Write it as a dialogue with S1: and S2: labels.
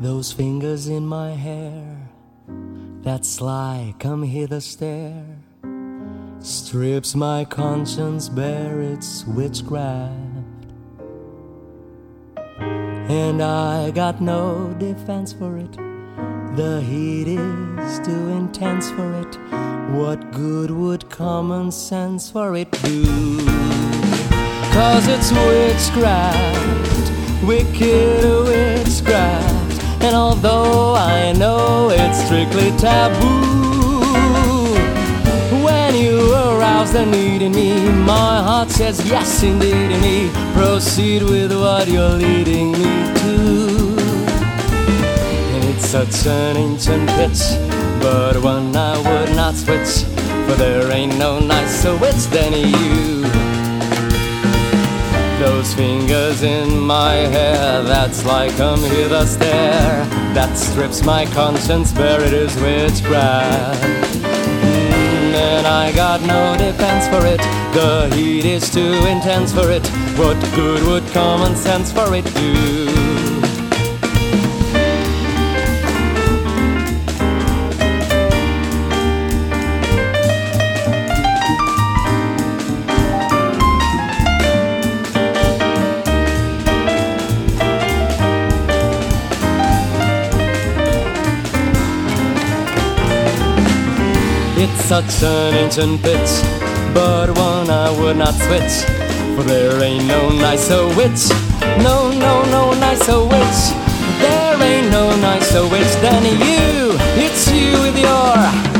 S1: Those fingers in my hair, that sly come hither stare, strips my conscience bare, it's witchcraft. And I got no defense for it, the heat is too intense for it. What good would common sense for it do? 'Cause it's witchcraft, wicked witchcraft. And although I know it's strictly taboo, when you arouse the need in me, my heart says yes indeed in me. Proceed with what you're leading me to. And it's such an ancient pitch, but one I would not switch, for there ain't no nicer witch than you. Those fingers in my hair, that's like come hither stare, that strips my conscience bare, it is witchcraft. And I got no defense for it, the heat is too intense for it. What good would common sense for it do? It's such an ancient pitch, but one I would not switch, for there ain't no nicer witch, no nicer witch. There ain't no nicer witch than you. It's you with your